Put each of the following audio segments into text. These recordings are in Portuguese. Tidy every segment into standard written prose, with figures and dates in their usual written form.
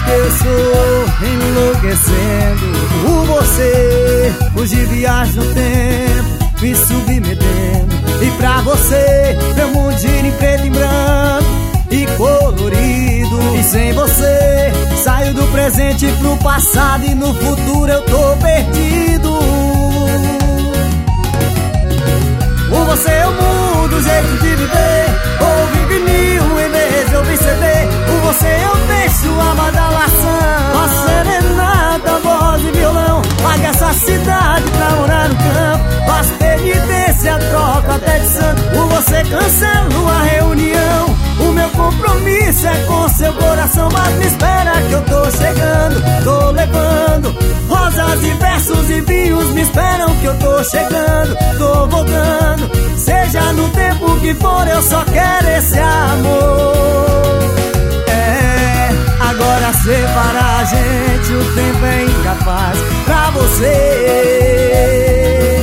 que eu sou enlouquecendo por você. Hoje viajo no tempo, me submetendo, e pra você meu mundo gira em preto e branco e colorido. E sem você saio do presente pro passado, e no futuro eu tô perdido. Por você eu mudo o jeito de viver, ouvi vinil em vez de ouvir CD. Por você eu deixo a badalação, a serenata, voz e violão. Larga essa cidade pra morar no campo, faz penitência, troco até de santo. Por você cancelo a reunião, o meu compromisso é com seu coração. Mas me espera que eu tô chegando, tô levando rosas e versos e vinhos. Me esperam que eu tô chegando, tô voltando. Seja no tempo que for, eu só quero esse amor. Agora separar a gente, o tempo é incapaz pra você.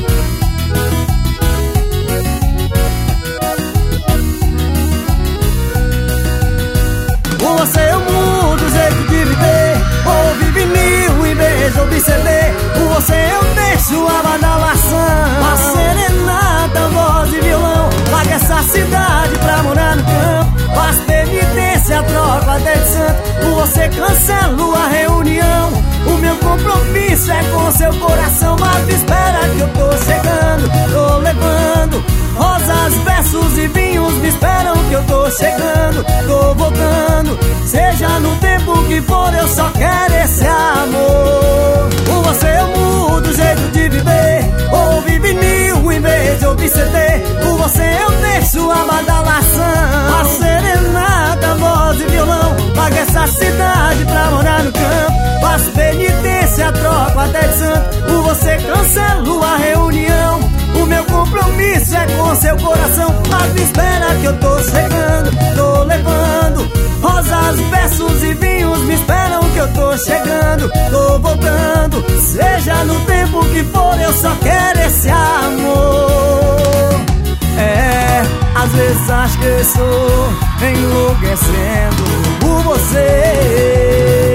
Com você eu mudo o jeito de viver, ouvi vinil em vez de ouvir CD. Com você eu deixo a badalação, a serenata, voz e violão. Larga essa cidade pra morar no campo, faz penitência, troco até de santo. Por você cancelo a reunião, o meu compromisso é com seu coração. Mas me espera que eu tô chegando, tô levando rosas, versos e vinhos. Me esperam que eu tô chegando, tô voltando. Seja no tempo que for, eu só quero esse amor. Por você eu mudo o jeito de viver, ouvi vinil em vez de ouvir CD. Por você eu deixo a badalação, a serenata, voz e violão. Paga essa cidade pra morar no campo, faz penitência, troco até de santo. Por você cancelo a reunião, o meu compromisso é com seu coração. Mas me espera que eu tô chegando, tô levando rosas, versos e vinhos. Me esperam que eu tô chegando, tô voltando. Seja no tempo que for, eu só quero esse amor. Às vezes acho que eu estou enlouquecendo por você.